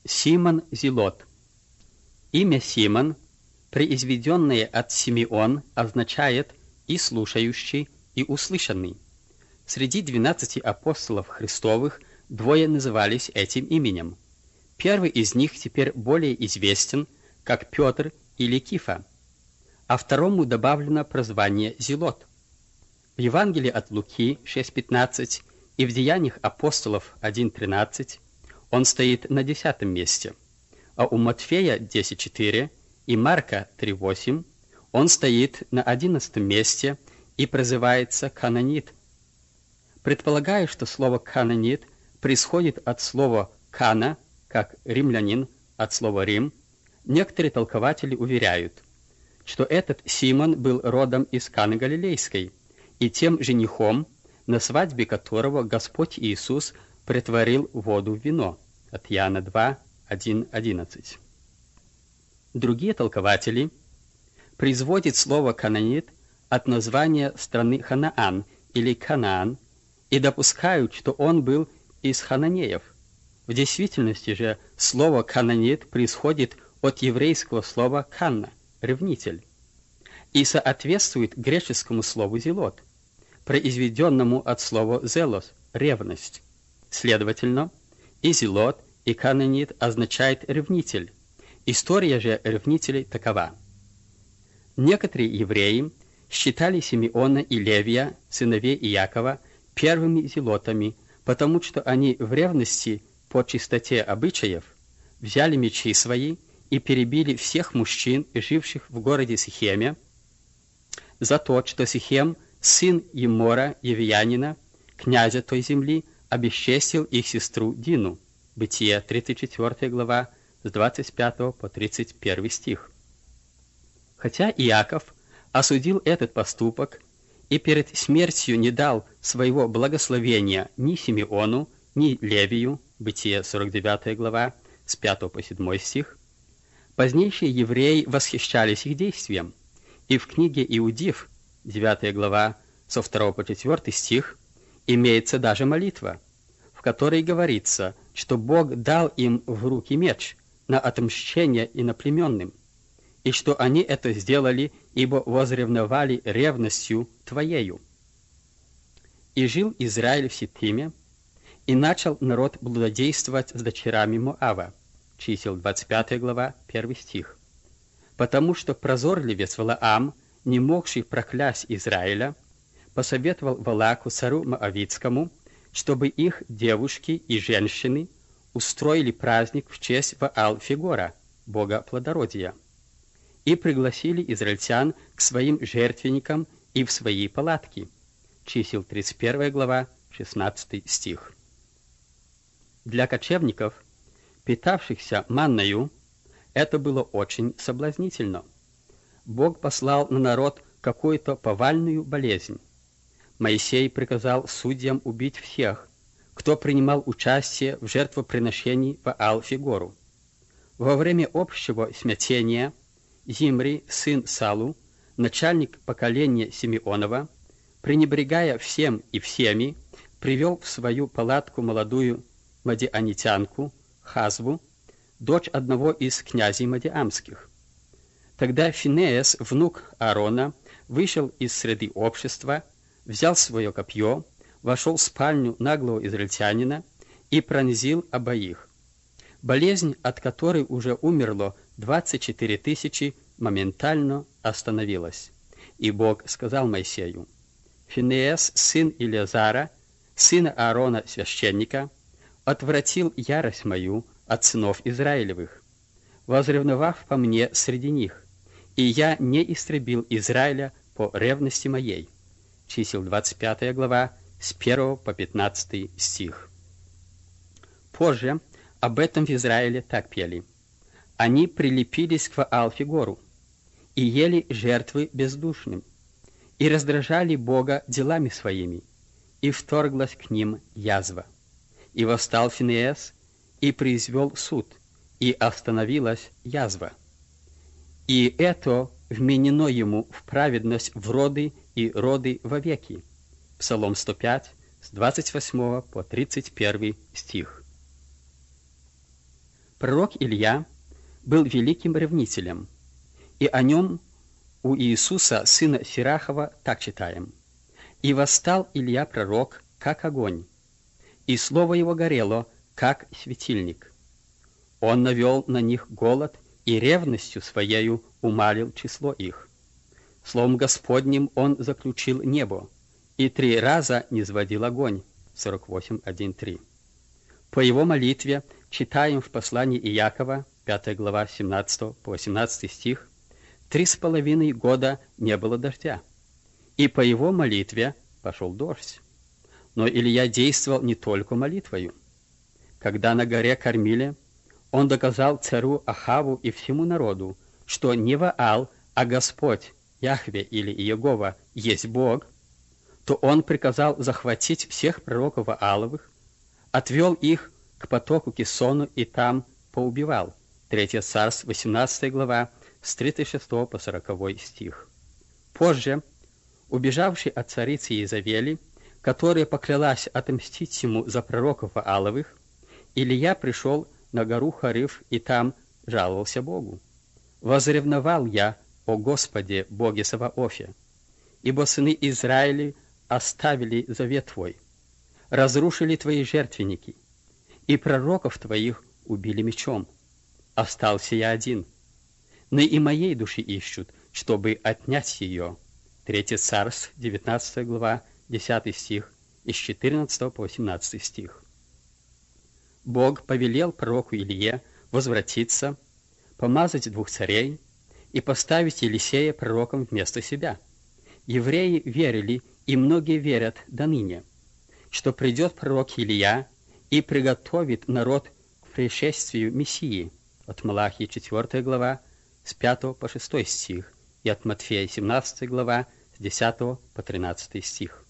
Симон Зелот. Имя Симон, произведенное от Симеон, означает и слушающий, и услышанный. Среди 12 апостолов Христовых двое назывались этим именем. Первый из них теперь более известен, как Петр или Кифа, а второму добавлено прозвание Зелот. В Евангелии от Луки 6:15 и в Деяниях апостолов 1:13 он стоит на 10-м месте, а у Матфея 10:4 и Марка 3:8 он стоит на 11-м месте и прозывается канонит. Предполагаю, что слово канонит происходит от слова кана, как римлянин от слова Рим. Некоторые толкователи уверяют, что этот Симон был родом из Каны Галилейской и тем женихом, на свадьбе которого Господь Иисус претворил воду в вино. От Иоанна 2:1-11. Другие толкователи производят слово «канонит» от названия страны Ханаан или Канаан и допускают, что он был из хананеев. В действительности же слово «канонит» происходит от еврейского слова «канна» — «ревнитель» и соответствует греческому слову «зелот», произведенному от слова «зелос» — «ревность». Следовательно, и «зелот», и «канонит» означает «ревнитель». История же ревнителей такова. Некоторые евреи считали Симеона и Левия, сыновей Иакова, первыми зелотами, потому что они в ревности по чистоте обычаев взяли мечи свои и перебили всех мужчин, живших в городе Сихеме, за то, что Сихем, сын Емора, евиянина, князя той земли, обесчестил их сестру Дину. Бытие, 34 глава, с 25 по 31 стих. Хотя Иаков осудил этот поступок и перед смертью не дал своего благословения ни Симеону, ни Левию, Бытие, 49 глава, с 5 по 7 стих, позднейшие евреи восхищались их действием, и в книге Иудив, 9 глава, со 2 по 4 стих, имеется даже молитва, в которой говорится, что Бог дал им в руки меч на отмщение иноплеменным, и что они это сделали, ибо возревновали ревностью Твоею. И жил Израиль в Ситиме, и начал народ блудодействовать с дочерями Моава. Чисел, 25 глава, 1 стих. Потому что прозорливец Валаам, не могший проклясть Израиля, посоветовал Валаку, царю Моавитскому, чтобы их девушки и женщины устроили праздник в честь Ваал-Фигора, бога плодородия, и пригласили израильтян к своим жертвенникам и в свои палатки. Чисел, 31 глава, 16 стих. Для кочевников, питавшихся манною, это было очень соблазнительно. Бог послал на народ какую-то повальную болезнь. Моисей приказал судьям убить всех, кто принимал участие в жертвоприношении Ваал-Фигору. Во время общего смятения Зимри, сын Салу, начальник поколения Симеонова, пренебрегая всем и всеми, привел в свою палатку молодую мадианитянку Хазву, дочь одного из князей мадиамских. Тогда Финеас, внук Аарона, вышел из среды общества, взял свое копье, вошел в спальню наглого израильтянина и пронзил обоих. Болезнь, от которой уже умерло 24 тысячи, моментально остановилась. И Бог сказал Моисею: «Финеас, сын Илиазара, сына Аарона священника, отвратил ярость мою от сынов Израилевых, возревновав по мне среди них, и я не истребил Израиля по ревности моей». Чисел, 25 глава, с 1 по 15 стих. Позже об этом в Израиле так пели: «Они прилепились к Ваал-Фигору и ели жертвы бездушным, и раздражали Бога делами своими, и вторглась к ним язва. И восстал Финеас, и произвел суд, и остановилась язва. И это вменено ему в праведность в роды и роды вовеки». Псалом 105, с 28 по 31 стих. Пророк Илья был великим ревнителем, и о нем у Иисуса, сына Сирахова, так читаем. «И восстал Илья пророк, как огонь, и слово его горело, как светильник. Он навел на них голод и ревностью своею умалил число их. Словом Господним он заключил небо, и 3 раза низводил огонь». 48:1-3. По его молитве читаем в послании Иакова, 5 глава, 17 по 18 стих, 3,5 года не было дождя, и по его молитве пошел дождь. Но Илья действовал не только молитвою. Когда на горе кормили, он доказал царю Ахаву и всему народу, что не Ваал, а Господь, Яхве или Иегова, есть Бог, то он приказал захватить всех пророков Вааловых, отвел их к потоку Кисону и там поубивал. 3 Царств, 18 глава, с 36 по 40 стих. Позже, убежавший от царицы Иезавели, которая поклялась отомстить ему за пророков Вааловых, Илья пришел на гору Хариф и там жаловался Богу. «Возревновал я, о Господе, Боге Саваофе, ибо сыны Израиля оставили завет Твой, разрушили Твои жертвенники, и пророков Твоих убили мечом. Остался я один, но и моей души ищут, чтобы отнять ее». 3 Царств, 19 глава, 10 стих, и с 14 по 18 стих. Бог повелел пророку Илье возвратиться, помазать 2 царей и поставить Елисея пророком вместо себя. Евреи верили, и многие верят до ныне, что придет пророк Илья и приготовит народ к пришествию Мессии. От Малахии 4 глава, с 5 по 6 стих, и от Матфея 17 глава, с 10 по 13 стих.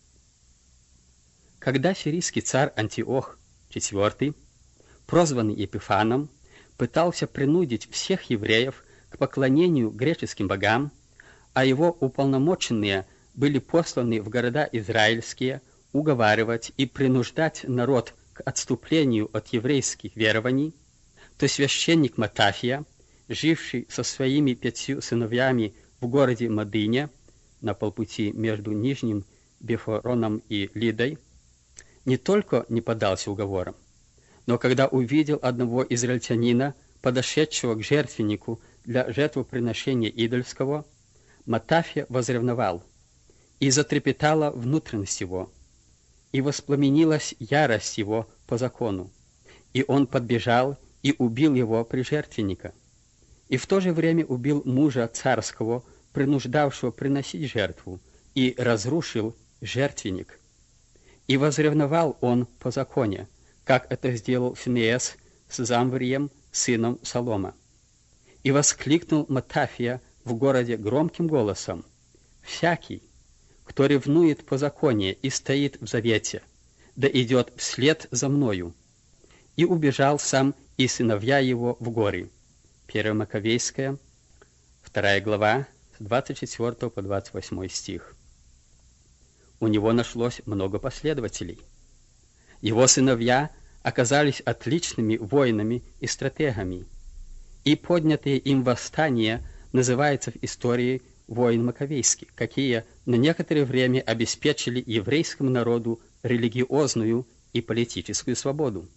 Когда сирийский царь Антиох IV, прозванный Епифаном, пытался принудить всех евреев к поклонению греческим богам, а его уполномоченные были посланы в города израильские уговаривать и принуждать народ к отступлению от еврейских верований, то священник Матафия, живший со своими 5 сыновьями в городе Мадыне, на полпути между Нижним Бефороном и Лидой, не только не поддался уговорам, но когда увидел одного израильтянина, подошедшего к жертвеннику для жертвоприношения идольского, Матафия возревновал, и затрепетала внутренность его, и воспламенилась ярость его по закону, и он подбежал и убил его при жертвенника, и в то же время убил мужа царского, принуждавшего приносить жертву, и разрушил жертвенник. И возревновал он по законе, как это сделал Финеас с Замврием, сыном Салома. И воскликнул Матафия в городе громким голосом: «Всякий, кто ревнует по законе и стоит в завете, да идет вслед за мною». И убежал сам и сыновья его в горы. 1 Маковейская, 2 глава, с 24 по 28 стих. У него нашлось много последователей. Его сыновья оказались отличными воинами и стратегами, и поднятое им восстание называется в истории войн Маковейских, какие на некоторое время обеспечили еврейскому народу религиозную и политическую свободу.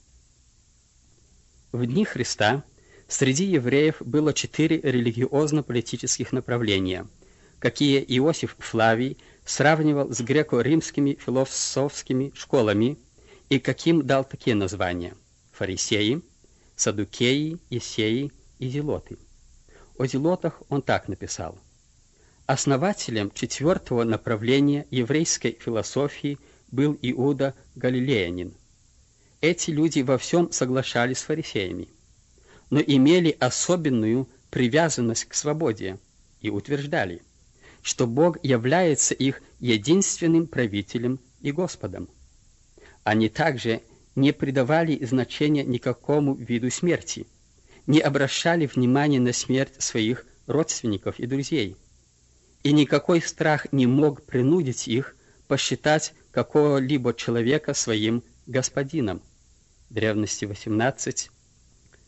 В дни Христа среди евреев было 4 религиозно-политических направления, какие Иосиф Флавий сравнивал с греко-римскими философскими школами и каким дал такие названия: фарисеи, саддукеи, ессеи и зелоты. О зелотах он так написал: «Основателем 4-го направления еврейской философии был Иуда Галилеянин. Эти люди во всем соглашались с фарисеями, но имели особенную привязанность к свободе и утверждали, что Бог является их единственным правителем и Господом. Они также не придавали значения никакому виду смерти, не обращали внимания на смерть своих родственников и друзей, и никакой страх не мог принудить их посчитать какого-либо человека своим господином». Древности 18,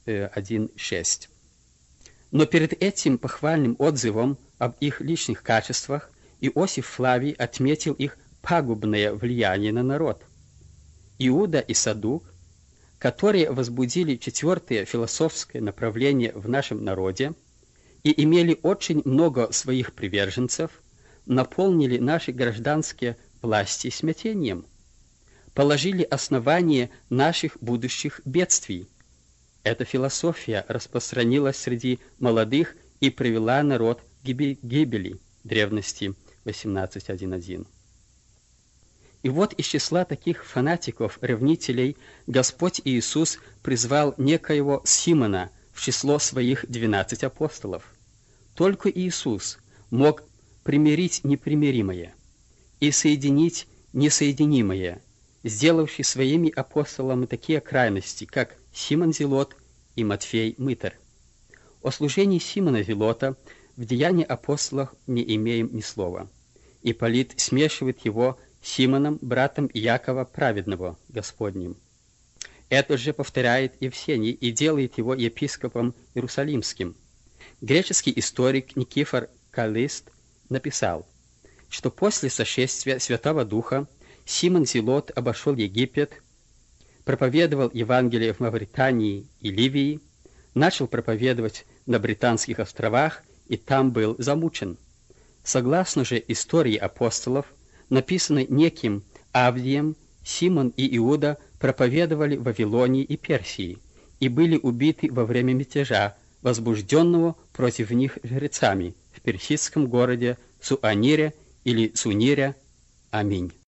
1:6. Но перед этим похвальным отзывом об их личных качествах Иосиф Флавий отметил их пагубное влияние на народ. Иуда и Садук, которые возбудили четвертое философское направление в нашем народе и имели очень много своих приверженцев, наполнили наши гражданские власти смятением, положили основание наших будущих бедствий. Эта философия распространилась среди молодых и привела народ к гибели. Древности 18:1:1. И вот из числа таких фанатиков-ревнителей Господь Иисус призвал некоего Симона в число своих 12 апостолов. Только Иисус мог примирить непримиримое и соединить несоединимое, сделавший своими апостолами такие крайности, как Симон Зелот и Матфей Мытарь. О служении Симона Зелота в Деянии апостолов не имеем ни слова. Ипполит смешивает его с Симоном, братом Иакова Праведного, Господним. Это же повторяет Евсений и делает его епископом Иерусалимским. Греческий историк Никифор Каллист написал, что после сошествия Святого Духа Симон Зелот обошел Египет, проповедовал Евангелие в Мавритании и Ливии, начал проповедовать на Британских островах и там был замучен. Согласно же истории апостолов, написанной неким Авдием, Симон и Иуда проповедовали в Вавилонии и Персии и были убиты во время мятежа, возбужденного против них жрецами в персидском городе Суанире или Сунире. Аминь.